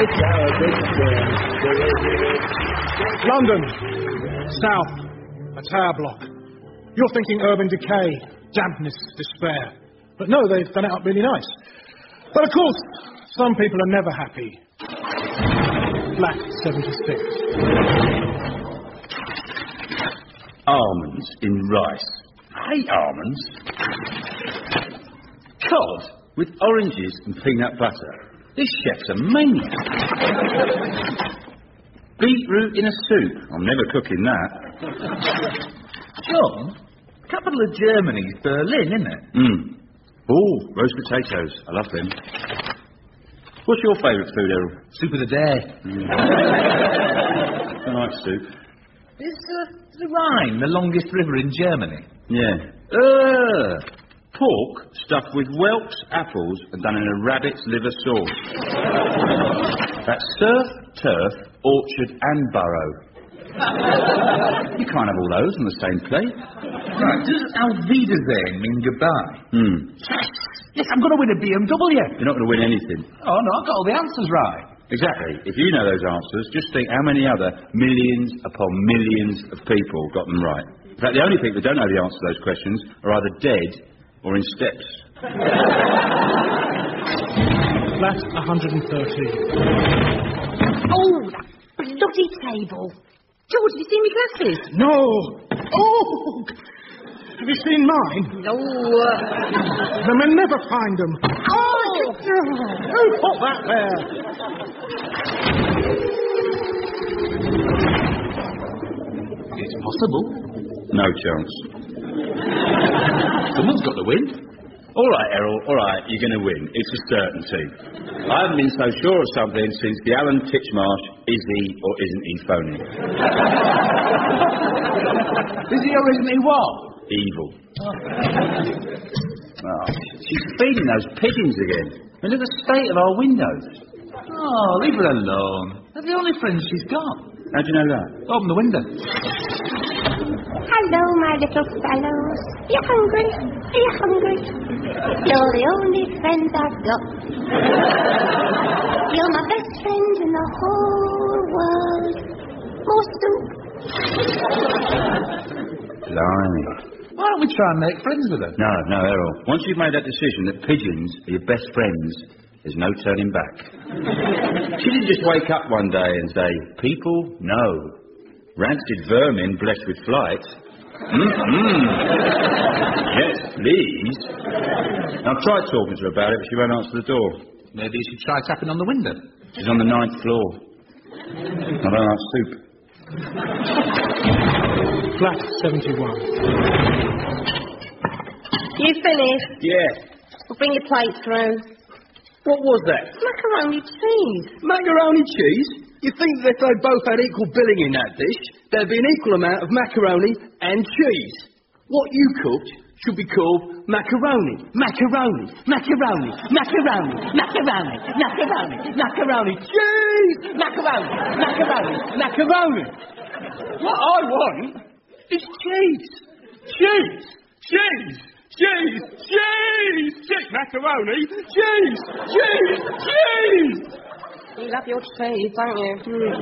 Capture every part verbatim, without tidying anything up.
London, south, a tower block. You're thinking urban decay, dampness, despair. But no, they've done it up really nice. But of course, some people are never happy. Flat seventy-six. Almonds in rice. I hate almonds. Cod with oranges and peanut butter. This chef's a maniac. Beetroot in a soup. I'm never cooking that. John, capital of Germany's Berlin, isn't it? Mm. Oh, roast potatoes. I love them. What's your favourite food, Errol? Soup of the day. Mm. I like soup. Is uh, the Rhine the longest river in Germany? Yeah. Uh, pork stuffed with whelks, apples, and done in a rabbit's liver sauce. That's surf, turf, orchard, and burrow. You can't have all those on the same plate. Right, does Auf Wiedersehen mean goodbye? Hmm. Yes! Yes, I'm going to win a B M W! You're not going to win anything. Oh, no, I've got all the answers right. Exactly. If you know those answers, just think how many other millions upon millions of people got them right. In fact, the only people that don't know the answer to those questions are either dead or in steps. Flat one hundred thirteen. Oh, that bloody table. George, have you seen my glasses? No! Oh! Have you seen mine? No. The men never find them. Oh! Who put that there? It's possible. No chance. Someone's got to win. All right, Errol, all right, you're going to win. It's a certainty. I haven't been so sure of something since the Alan Titchmarsh is he or isn't he phony. Is he or isn't he what? Evil. Oh, she's feeding those pigeons again. And look at the state of our windows. Oh, leave her alone. They're the only friends she's got. How do you know that? Open the window. Hello, my little fellows. You hungry? Are you hungry? You're the only friend I've got. You're my best friend in the whole world. More soup. Blimey. Why don't we try and make friends with her? No, no, Errol. Once you've made that decision that pigeons are your best friends, there's no turning back. She didn't just wake up one day and say, people, no. Rancid vermin blessed with flight. Mm-mm. Yes, please. I've tried talking to her about it, but she won't answer the door. Maybe you should try tapping on the window. She's on the ninth floor. I don't like soup. Flat seventy-one. You finished? Yeah. Well, bring your plate through. What was that? Macaroni cheese. Macaroni cheese? You think that if they both had equal billing in that dish, there'd be an equal amount of macaroni and cheese? What you cooked should be called macaroni, macaroni, macaroni, macaroni, macaroni, macaroni, macaroni, cheese, macaroni, macaroni, macaroni. What I want is cheese, cheese, cheese, cheese, cheese, cheese, macaroni, cheese, cheese, cheese. You love your cheese, don't you?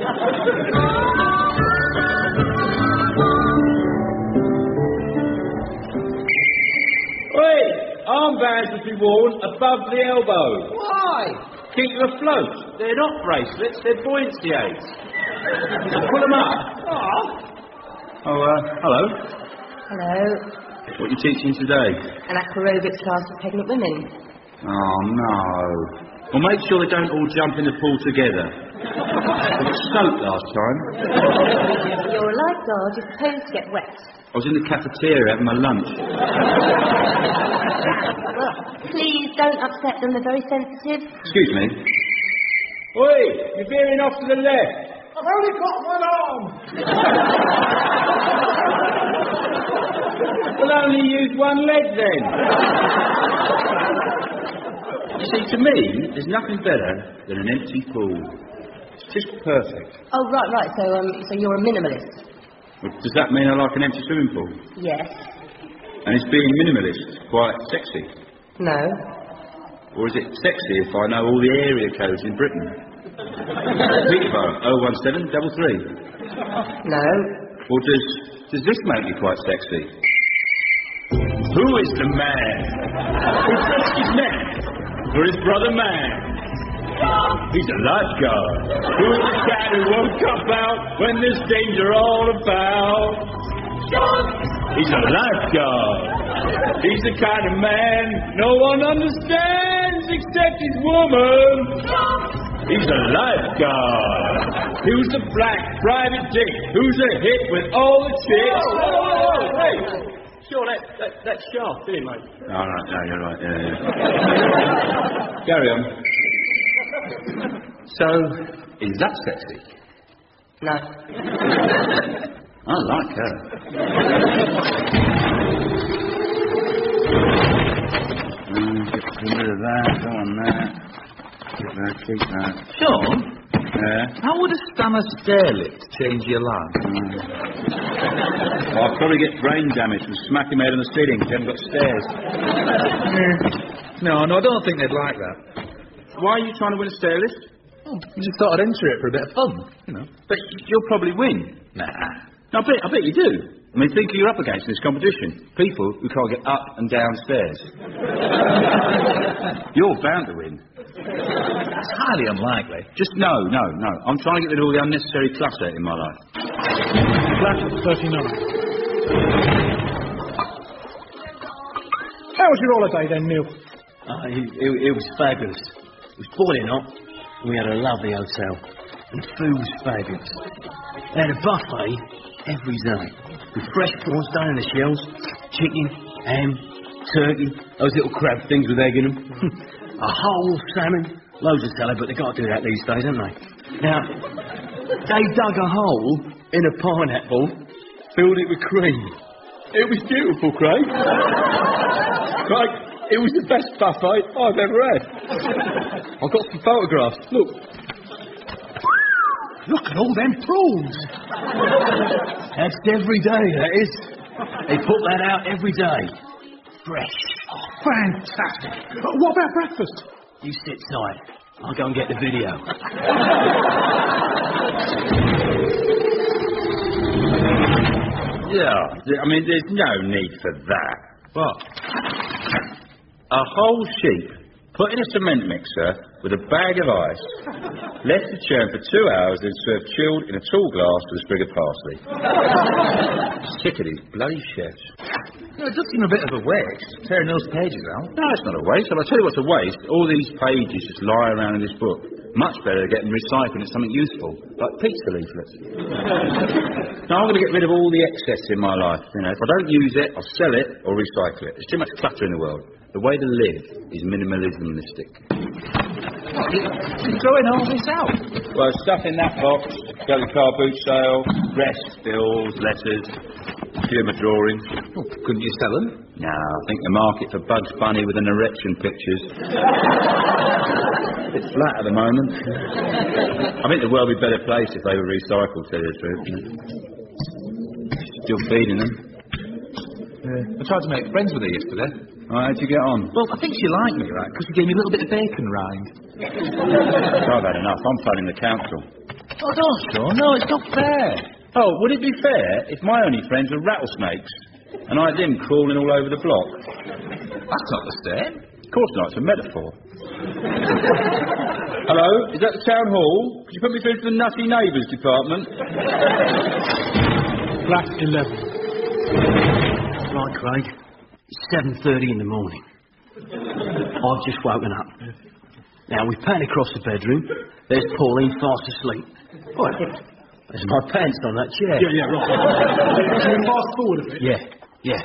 Oi! Armbands must be worn above the elbow. Why? Keep them afloat. They're not bracelets, they're buoyancy aids. Pull them up. Oh. Oh, uh, hello. Hello. What are you teaching today? An aquarobics class for pregnant women. Oh, no. Well, make sure they don't all jump in the pool together. It was soaked last time. You're a lifeguard, you're supposed to get wet. I was in the cafeteria having my lunch. Well, please don't upset them, they're very sensitive. Excuse me. Oi, you're veering off to the left. I've only got one arm. We'll only use one leg then. You see, to me, there's nothing better than an empty pool. It's just perfect. Oh, right, right, so, um, so you're a minimalist? Well, does that mean I like an empty swimming pool? Yes. And is being minimalist quite sexy? No. Or is it sexy if I know all the area codes in Britain? Peterborough, oh one seven double three. No. Or does, does this make you quite sexy? Who is the man who fetched his man for his brother man? He's a lifeguard. Who is the cat who won't come out when there's danger all about? He's a lifeguard. He's the kind of man no one understands except his woman. He's a lifeguard. Who's the black private dick? Who's a hit with all the chicks? Oh, oh, oh, hey! Sure, that, that, that's Shaft, isn't it, mate? Oh, right, no, you're right, yeah, yeah. Carry on. So, is that sexy? No. I like her. Mm, get rid of that, go on that. Keep that, keep that. Sean, Yeah? how would a stammer stair lift change your life? Mm. Well, I'll probably get brain damage from smacking my head on the ceiling if you haven't got stairs. No, no, I don't think they'd like that. Why are you trying to win a stair lift? Oh, I just thought I'd enter it for a bit of fun, you know. But you'll probably win. Nah. No, I bet, I bet you do. I mean, think who you're up against in this competition. People who can't get up and down stairs. You're bound to win. It's highly unlikely. Just no, no, no. I'm trying to get rid of all the unnecessary clutter in my life. Flat thirty-nine. How was your holiday then, Neil? Uh, it, it, it was fabulous. It was boiling hot. We had a lovely hotel. And the food was fabulous. They had a buffet every day. With fresh prawns done in the shells, chicken, ham, turkey, those little crab things with egg in them. A whole salmon, loads of salad, but they got to do that these days, don't they? Now, they dug a hole in a pineapple, filled it with cream. It was beautiful, Craig. Craig, it was the best buffet I've ever had. I've got some photographs. Look. Look at all them prawns. That's every day, that is. They put that out every day. Fresh. Oh, fantastic. Uh, what about breakfast? You sit tight. I'll go and get the video. Yeah, I mean, there's no need for that. What? A whole sheep put in a cement mixer with a bag of ice, left to churn for two hours, then served chilled in a tall glass with a sprig of parsley. Sick of these bloody chefs. No, it does seem a bit of a waste, tearing those pages out. No, it's not a waste. I'll tell you what's a waste. All these pages just lie around in this book. Much better to get them recycled into something useful, like pizza leaflets. Now, I'm going to get rid of all the excess in my life. You know, if I don't use it, I'll sell it or recycle it. There's too much clutter in the world. The way to live is minimalistic. What, you, you're throwing all this out? Well, stuff in that box, go to car boot sale, rest, bills, letters, a few of my drawings. Oh, couldn't you sell them? No, I think the market for Bugs Bunny with an erection pictures. It's flat at the moment. I think the world would be a better place if they were recycled, to tell you the truth. Still feeding them. Yeah. I tried to make friends with her yesterday. Oh, how'd you get on? Well, I think she liked me, right, because she gave me a little bit of bacon rind. I've had enough. I'm phoning the council. Oh, don't, Sean. No, it's not fair. Oh, would it be fair if my only friends were rattlesnakes and I had them crawling all over the block? That's not the same. Of course not. It's a metaphor. Hello? Is that the town hall? Could you put me through to the nutty neighbours department? Flat eleven. Right, Craig. It's seven thirty in the morning. I've just woken up. Now, we pan across the bedroom. There's Pauline fast asleep. What? There's my pants on that chair. Yeah, yeah, right. Can you fast forward a bit? Yeah, yeah.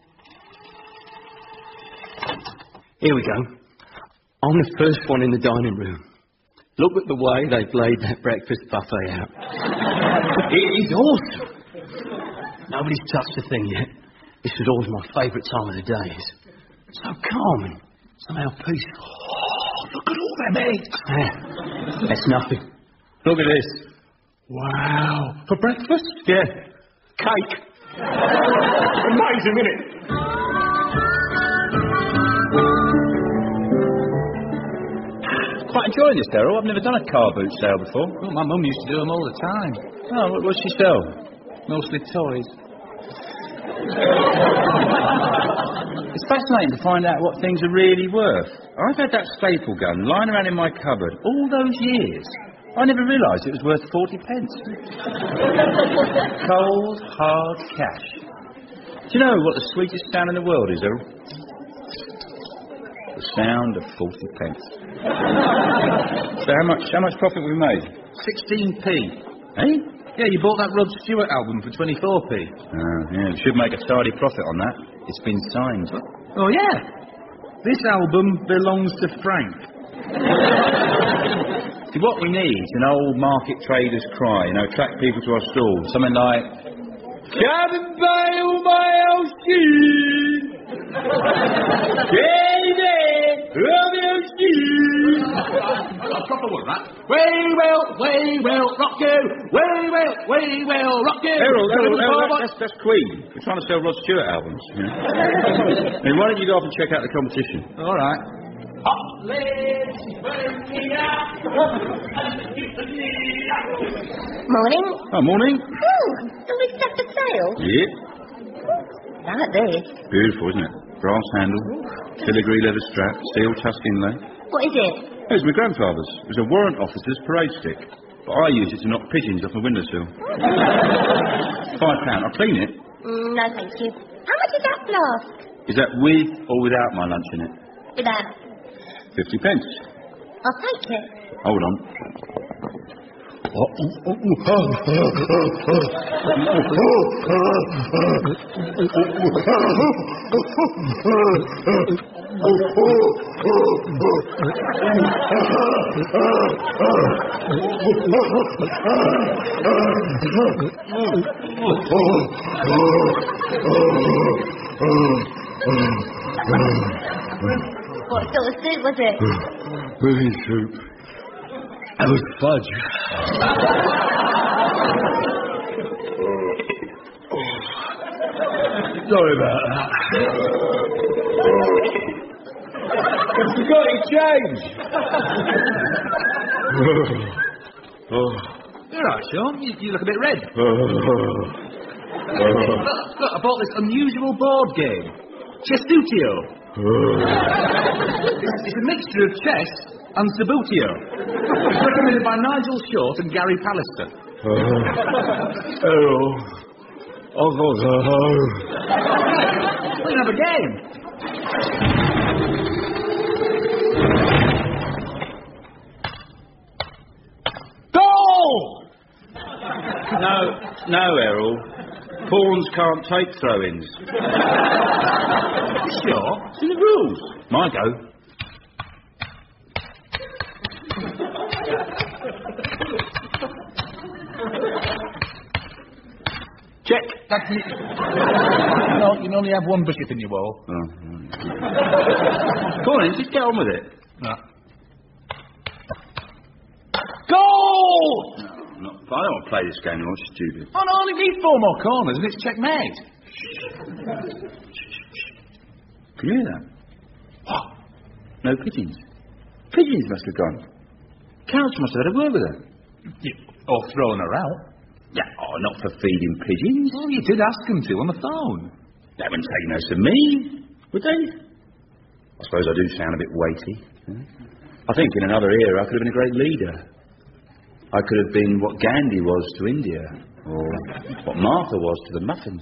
Here we go. I'm the first one in the dining room. Look at the way they've laid that breakfast buffet out. It is awesome. Nobody's touched the thing yet. This is always my favourite time of the day. It's so calm and somehow peaceful. Oh, look at all them eggs. Yeah, that's nothing. Look at this. Wow. For breakfast? Yeah, cake. Amazing, isn't it? Quite enjoying this, Errol? I've never done a car boot sale before. Well, my mum used to do them all the time. Oh, what does she sell? Mostly toys. It's fascinating to find out what things are really worth. I've had that staple gun lying around in my cupboard all those years. I never realised it was worth forty pence. Cold, hard cash. Do you know what the sweetest sound in the world is, Errol? The sound of forty pence. So how much, how much profit we made? sixteen p. Eh? Yeah, you bought that Rod Stewart album for twenty-four p. Oh, yeah, we should make a tidy profit on that. It's been signed. Oh, yeah. This album belongs to Frank. See, what we need is an old market trader's cry, you know, attract people to our stall. Something like, come and buy all my old shoes. David, love your shoes. A proper one, that. We will, we will rock you. We will, we will rock you. Errol, Errol, Errol, that's, that's Queen. We're trying to sell Rod Stewart albums, you know. I mean, why don't you go off and check out the competition? All right. Morning. Oh, morning. Oh, all this stuff for sale? Yeah. I like this. Beautiful, isn't it? Brass handle, filigree leather strap, steel tusk inlay. What is it? It was my grandfather's. It was a warrant officer's parade stick. But I use it to knock pigeons off a windowsill. Five pound. I'll clean it. Mm, no, thank you. How much is that flask? Is that with or without my lunch in it? Without. Fifty pence. I'll take it. Hold on. What sort of soup was it? Willy soup. That was fudge. Sorry about that. You got any change? You're right, Sean. You, you look a bit red. Oh. Look, look, I bought this unusual board game. Chestutio. It's, it's a mixture of chess and Sabutio. It's recommended by Nigel Short and Gary Pallister. Hello. I've got to go home. We can have a game. Goal! No, no, Errol. Pawns can't take throw-ins. Sure. It's in the rules. My go. Check. That's it. No, you can only have one bishop in your wall. Oh, right. Go on, then, just get on with it. No. Goal! No, not, I don't want to play this game anymore. It's stupid. Oh, no, only need four more corners and it's checkmate. Can you hear that? What? No pigeons. Pigeons must have gone. Cows must have had a word with her. Or thrown her out. Yeah, oh, not for feeding pigeons. Oh, you did ask them to on the phone. They wouldn't take notice of me, would they? I suppose I do sound a bit weighty. Huh? I think in another era I could have been a great leader. I could have been what Gandhi was to India, or what Martha was to the muffins.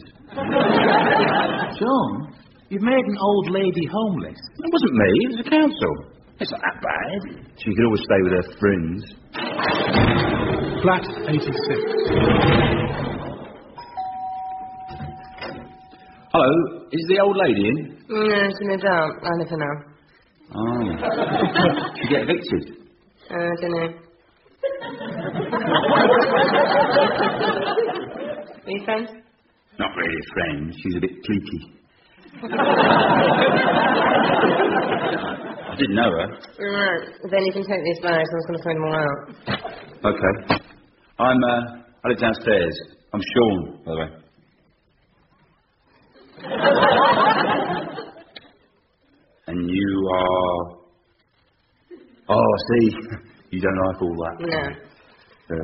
John, you've made an old lady homeless. It wasn't me, it was the council. It's not that bad. She could always stay with her friends. Flat eighty-six. Hello, is the old lady in? No, she moved out. I live here now. Oh. She get evicted? Uh, I don't know. Are you friends? Not really friends, she's a bit cliquey. I didn't know her. Alright, then you can take these bags. I was going to throw them all out. Okay. I'm, uh, I live downstairs. I'm Sean, by the way. And you are... Oh, I see. You don't like all that? No. Uh,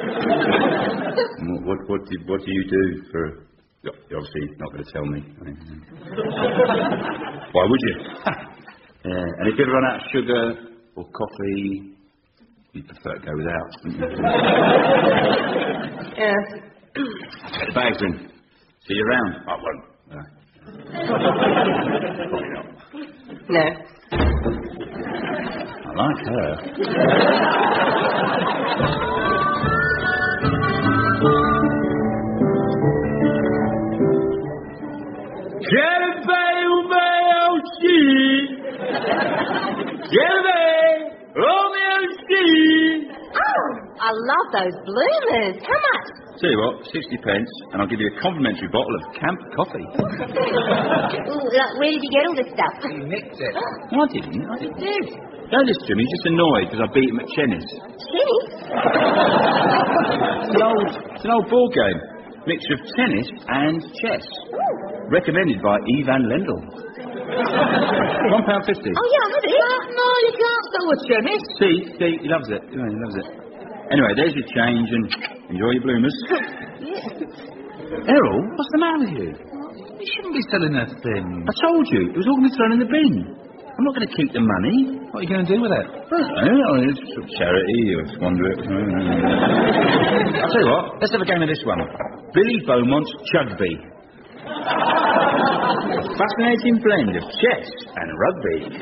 what, what, do, what do you do for... You're obviously not going to tell me. Why would you? Yeah. And if you ever run out of sugar or coffee, you'd prefer to go without, wouldn't you? Yes. Take the bags in. See you around. I won't. No. Probably not. No. I like her. I love those bloomers. How much? Tell you what, sixty pence, and I'll give you a complimentary bottle of camp coffee. Ooh, like, where did you get all this stuff? He nicked it. No, I didn't. I did. Don't listen to him. He's just annoyed because I beat him at Chennis. Tennis? It's an old, it's an old board game. Mixture of tennis and chess. Recommended by Ivan Lendl. One pound fifty. Oh, yeah, I had it. No, you can't sell with tennis. See, see, he loves it. Yeah, he loves it. Anyway, there's your change and enjoy your bloomers. Errol, what's the matter with you? You shouldn't be selling that thing. I told you, it was all going to be thrown in the bin. I'm not going to keep the money. What are you going to do with it? I don't know, it's sort of charity or squander it. I'll tell you what, let's have a game of this one. Billy Beaumont's Chugby. Fascinating blend of chess and rugby.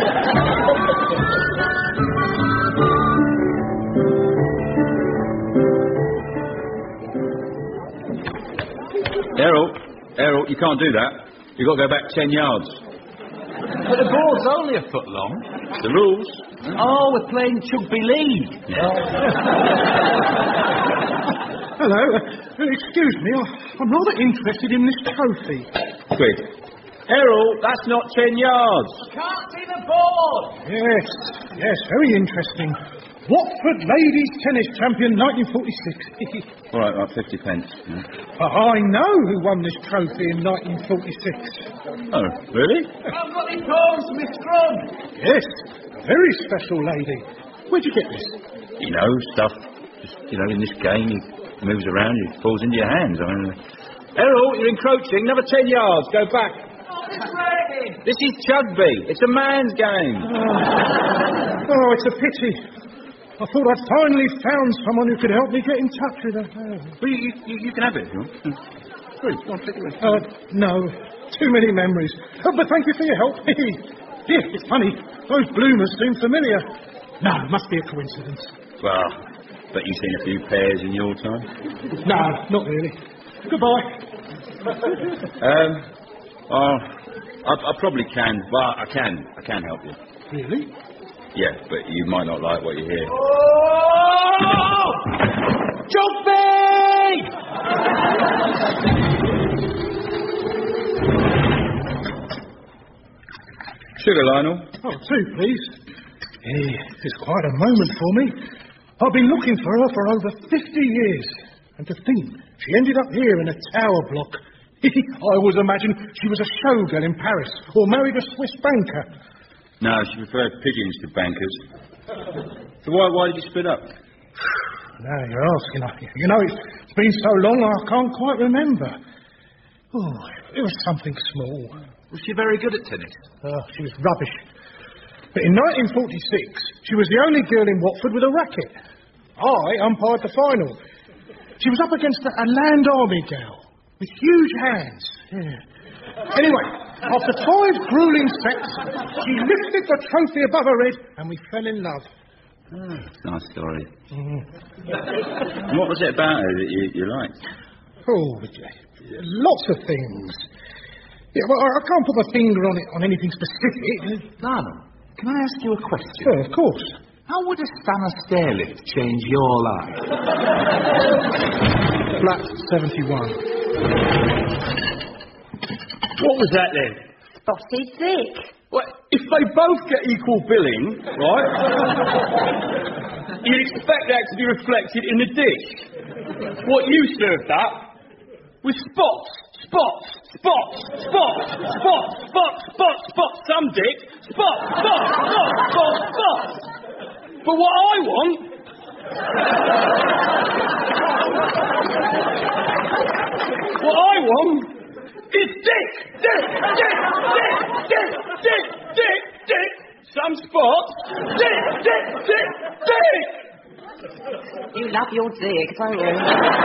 Errol, Errol, you can't do that. You've got to go back ten yards. But the board's only a foot long. The rules. Oh, we're playing Chugby League. Hello. Uh, excuse me, I, I'm rather interested in this trophy. Quick. Errol, that's not ten yards. Can't see the board. Yes, yes, very interesting. Watford Ladies Tennis Champion nineteen forty-six. All right, right, fifty pence. Yeah. I know who won this trophy in nineteen forty-six. Oh, really? I've got it calls, Miss Scrub. Yes, a very special lady. Where'd you get this? You know, stuff, just, you know, in this game, he moves around, it falls into your hands. I mean, uh... Errol, you're encroaching. Another ten yards. Go back. Oh, it's raining. This is Chugby. It's a man's game. Oh, oh it's a pity. I thought I'd finally found someone who could help me get in touch with her. Well, you, you, you can have it if you want. Please, go on, take it away. Uh, no, too many memories. Oh, but thank you for your help. Yeah, it's funny. Those bloomers seem familiar. No, it must be a coincidence. Well, but you've seen a few pairs in your time. No, not really. Goodbye. um, well, I, I probably can. Well, I can. I can help you. Really? Yeah, but you might not like what you hear. Oh! Chugby! Sugar, Lionel. Oh, two, please. Hey, it's quite a moment for me. I've been looking for her for over fifty years. And to think, she ended up here in a tower block. I always imagined she was a showgirl in Paris or married a Swiss banker. No, she preferred pigeons to bankers. So why, why did you split up? Now you're asking. You know, it's, it's been so long I can't quite remember. Oh, it was something small. Was she very good at tennis? Oh, she was rubbish. But in nineteen forty-six, she was the only girl in Watford with a racket. I umpired the final. She was up against a, a land army girl with huge hands. Yeah. Anyway, after five grueling sets, she lifted the trophy above her head and we fell in love. Oh, nice story. Mm. And what was it about her that you, you liked? Oh, lots of things. Yeah, well, I can't put my finger on it on anything specific. Lionel, can I ask you a question? Sure, of course. How would a Stannah stairlift change your life? Flat seventy-one. What was that then? Spotted dick. Well, if they both get equal billing, right, you'd expect that to be reflected in the dish. What you served up was spots, spots, spots, spots, spots, spots, spots, spots, some dick, spots, spots, spots, spots, spots. But what I want... what I want is dick! Dick! Dick! Dick! Dick! Dick! Dick! Dick! Some spots! Dick! Dick! Dick! Dick! You love your dick, don't you?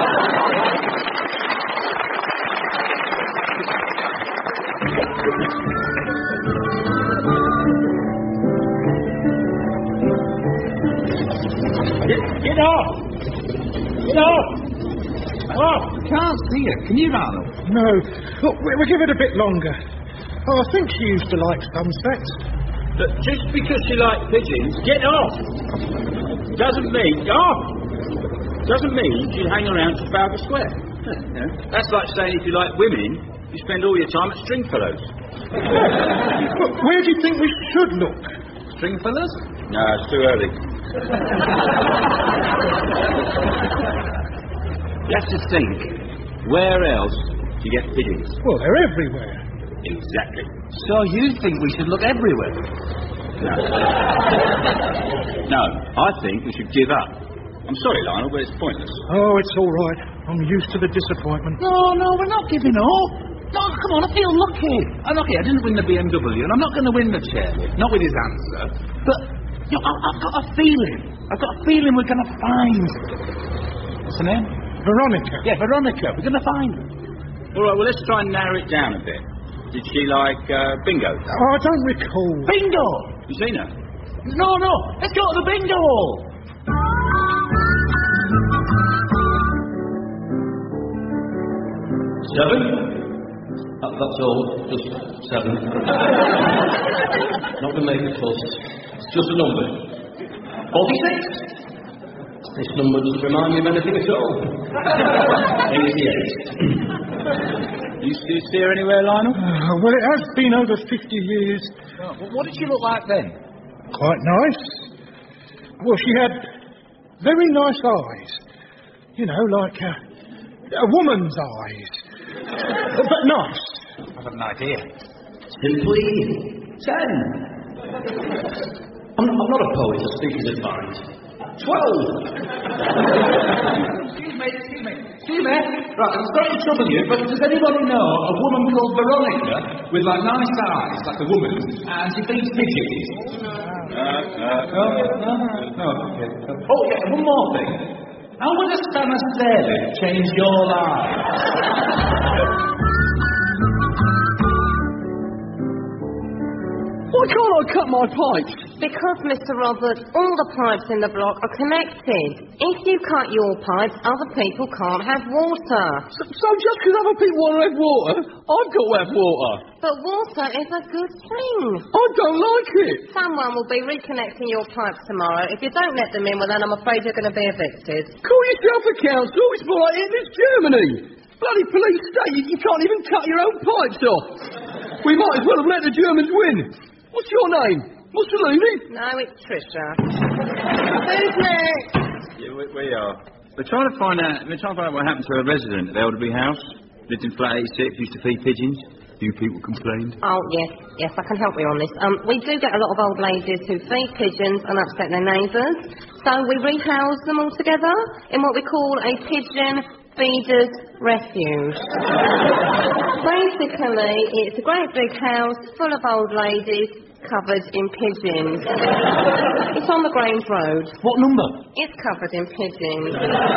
Get, get off! Get off! Oh, can't see it. Can you, Arnold? No. Look, we- we'll give it a bit longer. Oh, I think she used to like sunsets. But just because you like pigeons, get off! Doesn't mean... Off! Doesn't mean you hang around Trafalgar Square. You know, that's like saying if you like women, you spend all your time at Stringfellows. Look, where do you think we should look? Stringfellows? No, it's too early. You have to think, where else do you get pigeons? Well, they're everywhere. Exactly. So you think we should look everywhere? No. No, I think we should give up. I'm sorry, Lionel, but it's pointless. Oh, it's all right. I'm used to the disappointment. No, no, we're not giving up. No, come on, I feel lucky. I'm lucky. I didn't win the B M W, and I'm not going to win the chairlift. Not with his answer. But, you know, I, I've got a feeling. I've got a feeling we're going to find... What's her name? Veronica. Yeah, Veronica. We're going to find her. All right, well, let's try and narrow it down a bit. Did she like uh, bingo? Oh, I don't recall. Bingo! You seen her? No, no. Let's go to the bingo hall. Seven? That, that's all. Just seven. Not going to make a fuss. It's just a number. Forty-six? This number doesn't remind me of anything at all. Eighty-eight. You, do you see her anywhere, Lionel? Uh, well, it has been over fifty years. Oh, well, what did she look like then? Quite nice. Well, she had very nice eyes. You know, like a, a woman's eyes. But nice. I've got an idea. Simply ten. I'm, I'm not a poet, I speak as a mind. Twelve. Excuse me, excuse me. Excuse me. Right, I'm sorry to trouble you, but does anybody know a woman called Veronica with like nice eyes, like a woman, and she feeds pigeons? Uh, uh, No, no, no. Okay. Oh, yeah, one more thing. How would a summer sailing change your life? Why can't I cut my pipes? Because, Mister Robert, all the pipes in the block are connected. If you cut your pipes, other people can't have water. So, so just because other people want to have water, I've got to have water. But water is a good thing. I don't like it. Someone will be reconnecting your pipes tomorrow. If you don't let them in, well, then I'm afraid you're going to be evicted. Call yourself a council. It's more like Hitler's Germany. Bloody police state, you, you can't even cut your own pipes off. We might as well have let the Germans win. What's your name? Mussolini? No, it's Trisha. Who's next? yeah, we, we are. We're trying to find out. We're trying to find out what happened to a resident at Elderby House. Lived in flat eighty-six. Used to feed pigeons. Few people complained. Oh, yes, yes, I can help you on this. Um, we do get a lot of old ladies who feed pigeons and upset their neighbours. So we rehouse them all together in what we call a pigeon feeders refuge. Basically, it's a great big house full of old ladies covered in pigeons. It's on the Grange Road. What number? It's covered in pigeons.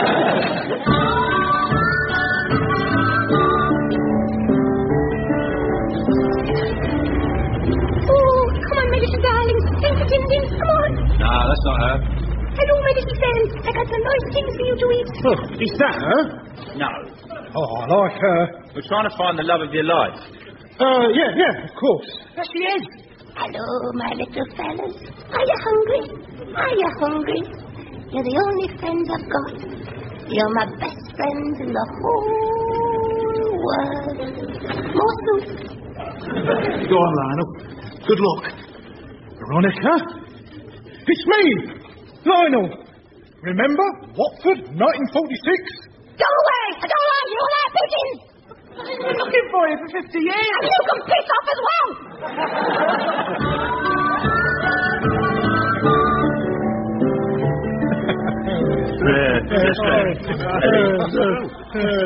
Oh, come on, Medicine darling. Sing for Tim Tim, come on. Nah, that's not her. Hello, Medicine Sam. I got some nice things for you to eat. Oh, is that her? No. Oh, I like her. We're trying to find the love of your life. Uh, yeah, yeah, of course. There she is. Hello, my little fellas. Are you hungry? Are you hungry? You're the only friends I've got. You're my best friends in the whole world. More soup. Go on, Lionel. Good luck. Veronica? It's me! Lionel! Remember? Watford, nineteen forty-six? Go away! I don't like you all that pigeons! I've been looking for you for fifty years. And you can piss off as well!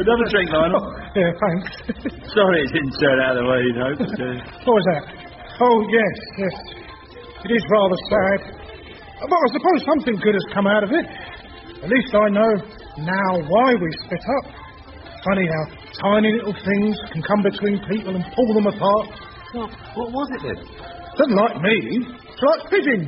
Another drink, Lionel. Yeah, thanks. Sorry it didn't turn out the way you'd hoped. Uh, What was that? Oh, yes, yes. It is rather sad. But I suppose something good has come out of it. At least I know now why we split up. Funny how tiny little things can come between people and pull them apart. what, what was it then? Doesn't like me. It's like pigeons.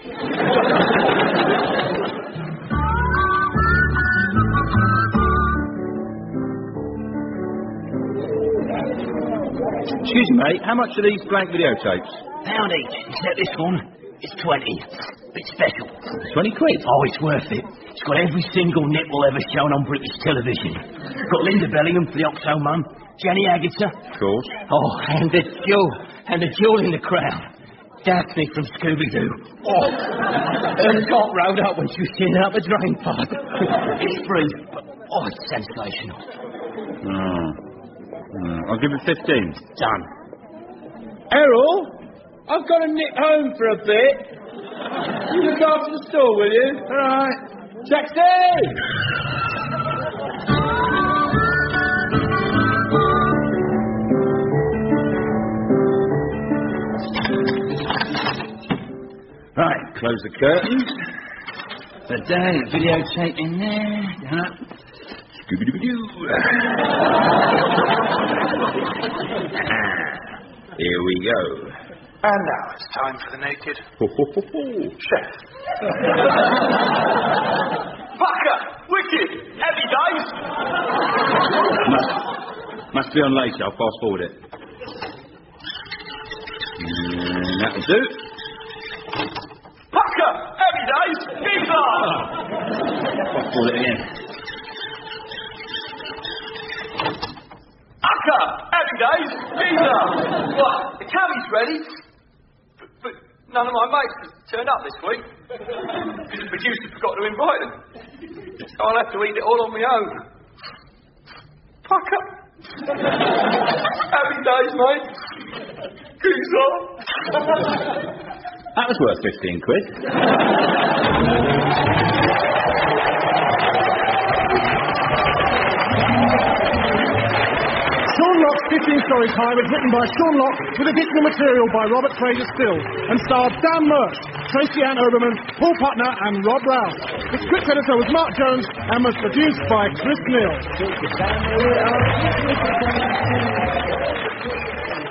Excuse me, mate. How much are these blank videotapes? Pound each, except this one. It's twenty. Bit special. Twenty quid. Oh, it's worth it. It's got every single nipple ever shown on British television. Got Linda Bellingham for the Oxo Mum, Jenny Agutter. Of course. Oh, and the jewel, and the jewel in the crown. Daphne from Scooby-Doo. Oh, her top rolled up when she was sitting up the drain pipe. It's free, but oh, it's sensational. Oh. Oh, I'll give it fifteen. Done. Errol, I've got to nip home for a bit. You look after the store, will you? All right. Taxi! Right, close the curtains. The day, videotape in there. Down up. Scooby-Doo. Here we go. And now it's time for the naked Ho, ho, ho, ho. chef. Fucker! Wicked! Heavy days! Must, must be on later. I'll fast forward it. And that'll do. Fucker! Heavy days! Pizza! Fast forward it again. Fucker! Heavy days! Pizza! What? The cabbie's ready? But, but none of my mates have turned up this week. Because the producer forgot to invite them. So I'll have to eat it all on my own. Fucker! Happy days, mate. Pizza! That was worth fifteen quid. Sean Locke's fifteen Story Time was written by Sean Locke with additional material by Robert Fraser Still and starred Dan Murch, Tracy Ann Oberman, Paul Putner and Rob Rouse. The script editor was Mark Jones and was produced by Chris Neal.